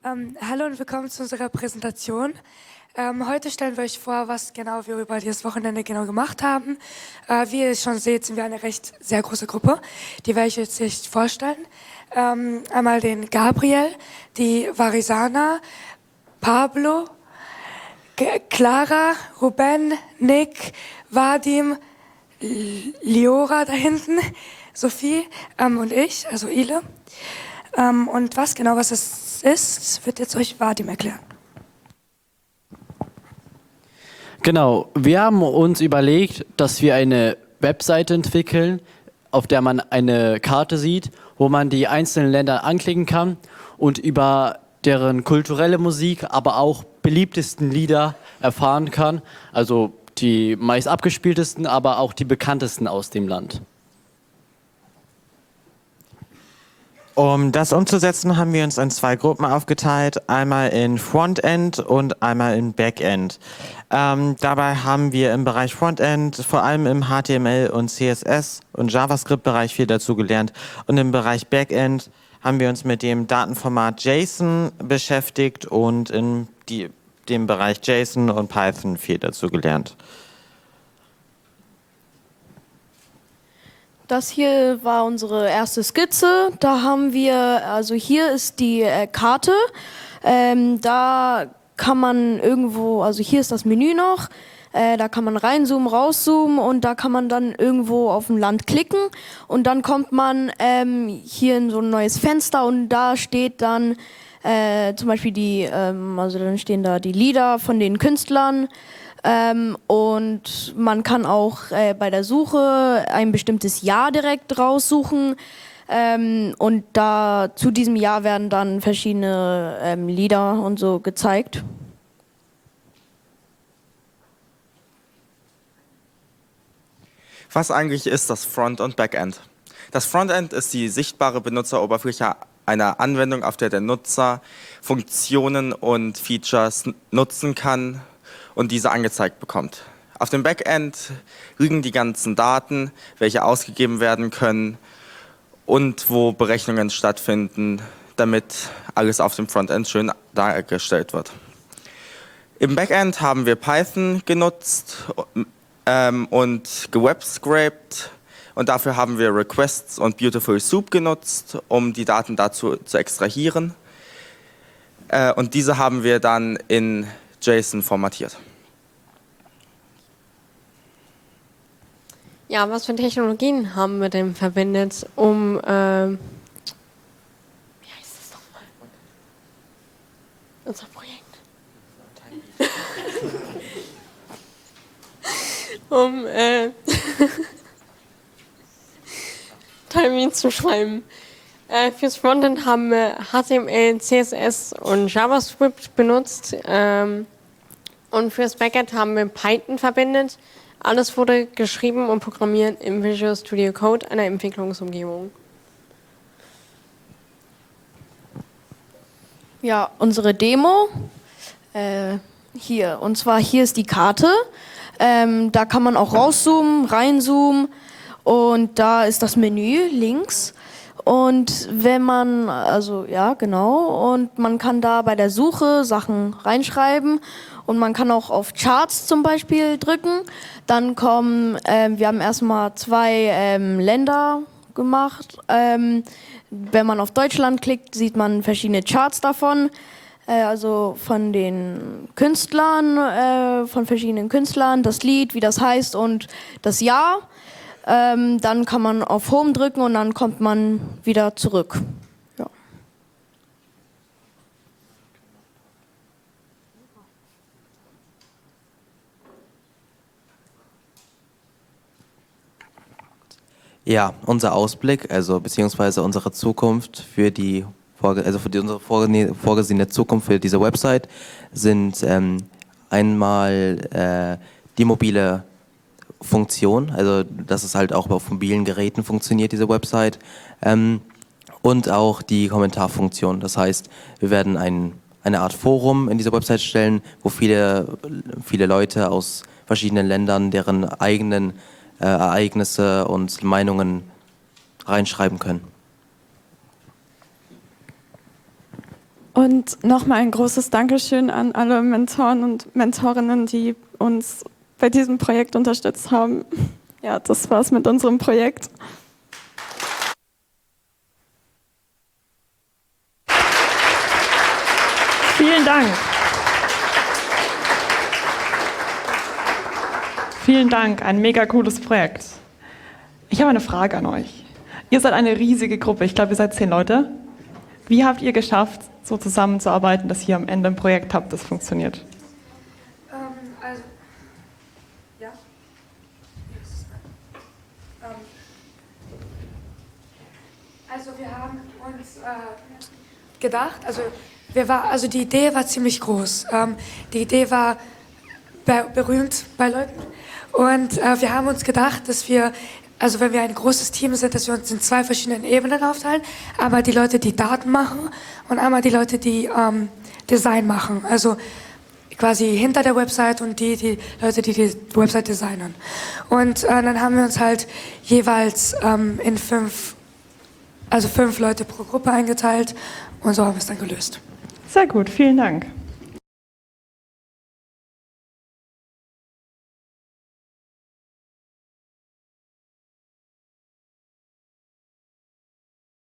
Hallo und willkommen zu unserer Präsentation. Heute stellen wir euch vor, was genau wir über dieses Wochenende genau gemacht haben. Wie ihr schon seht, sind wir eine sehr große Gruppe. Die werde ich jetzt nicht vorstellen. Einmal den Gabriel, die Varisana, Pablo, Clara, Ruben, Nick, Vadim, Liora da hinten, Sophie und ich, also Ile. Und was es ist, wird jetzt euch Vadim erklären. Genau, wir haben uns überlegt, dass wir eine Webseite entwickeln, auf der man eine Karte sieht, wo man die einzelnen Länder anklicken kann und über deren kulturelle Musik, aber auch beliebtesten Lieder erfahren kann. Also die meist abgespieltesten, aber auch die bekanntesten aus dem Land. Um das umzusetzen, haben wir uns in zwei Gruppen aufgeteilt, einmal in Frontend und einmal in Backend. Dabei haben wir im Bereich Frontend vor allem im HTML und CSS und JavaScript-Bereich viel dazu gelernt und im Bereich Backend haben wir uns mit dem Datenformat JSON beschäftigt und in dem Bereich JSON und Python viel dazu gelernt. Das hier war unsere erste Skizze. Da haben wir, also hier ist die Karte. Da kann man irgendwo, also hier ist das Menü noch. Da kann man reinzoomen, rauszoomen und da kann man dann irgendwo auf ein Land klicken und dann kommt man hier in so ein neues Fenster und da steht dann zum Beispiel also dann stehen da die Lieder von den Künstlern. Und man kann auch bei der Suche ein bestimmtes Jahr direkt raussuchen und da zu diesem Jahr werden dann verschiedene Lieder und so gezeigt. Was eigentlich ist das Front- und Backend? Das Frontend ist die sichtbare Benutzeroberfläche einer Anwendung, auf der der Nutzer Funktionen und Features nutzen kann und diese angezeigt bekommt. Auf dem Backend liegen die ganzen Daten, welche ausgegeben werden können und wo Berechnungen stattfinden, damit alles auf dem Frontend schön dargestellt wird. Im Backend haben wir Python genutzt und gewebscraped und dafür haben wir Requests und Beautiful Soup genutzt, um die Daten dazu zu extrahieren. Und diese haben wir dann in JSON formatiert. Ja, was für Technologien haben wir denn verwendet, um, wie heißt das nochmal? Unser Projekt. Timing zu schreiben. Fürs Frontend haben wir HTML, CSS und JavaScript benutzt. Und fürs Backend haben wir Python verwendet. Alles wurde geschrieben und programmiert im Visual Studio Code, einer Entwicklungsumgebung. Ja, unsere Demo hier. Und zwar hier ist die Karte. Da kann man auch rauszoomen, reinzoomen und da ist das Menü links. Und wenn man, also ja genau, und man kann da bei der Suche Sachen reinschreiben und man kann auch auf Charts zum Beispiel drücken. Dann kommen, wir haben erstmal zwei Länder gemacht. Wenn man auf Deutschland klickt, sieht man verschiedene Charts davon. Also von den Künstlern, von verschiedenen Künstlern, das Lied, wie das heißt und das Jahr. Dann kann man auf Home drücken und dann kommt man wieder zurück. Ja. Ja, unser Ausblick, also beziehungsweise unsere Zukunft für unsere vorgesehene Zukunft für diese Website sind einmal die mobile Funktion, also dass es halt auch auf mobilen Geräten funktioniert, diese Website, und auch die Kommentarfunktion. Das heißt, wir werden eine Art Forum in dieser Website stellen, wo viele Leute aus verschiedenen Ländern deren eigenen Ereignisse und Meinungen reinschreiben können. Und nochmal ein großes Dankeschön an alle Mentoren und Mentorinnen, die uns bei diesem Projekt unterstützt haben. Ja, das war's mit unserem Projekt. Vielen Dank. Vielen Dank, ein mega cooles Projekt. Ich habe eine Frage an euch. Ihr seid eine riesige Gruppe, ich glaube, ihr seid 10 Leute. Wie habt ihr geschafft, so zusammenzuarbeiten, dass ihr am Ende ein Projekt habt, das funktioniert? Also wir haben uns gedacht, also die Idee war ziemlich groß. Die Idee war berühmt bei Leuten. Und wir haben uns gedacht, dass wir, also wenn wir ein großes Team sind, dass wir uns in 2 verschiedenen Ebenen aufteilen. Einmal die Leute, die Daten machen und einmal die Leute, die Design machen. Also quasi hinter der Website und die Leute, die die Website designen. Und dann haben wir uns halt jeweils in 5 Leute pro Gruppe eingeteilt und so haben wir es dann gelöst. Sehr gut, vielen Dank.